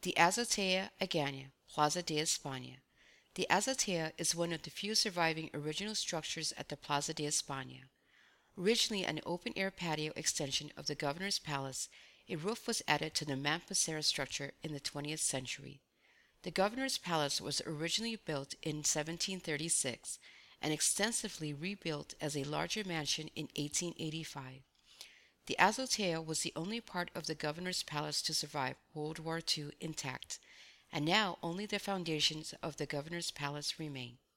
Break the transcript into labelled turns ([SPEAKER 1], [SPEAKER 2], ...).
[SPEAKER 1] The Azotea Agana, Plaza de España. The azotea is one of the few surviving original structures at the Plaza de España. Originally an open-air patio extension of the governor's palace, a roof was added to the Mampusera structure in the 20th century. The governor's palace was originally built in 1736 and extensively rebuilt as a larger mansion in 1885. The azotea was the only part of the governor's palace to survive World War II intact, and now only the foundations of the governor's palace remain.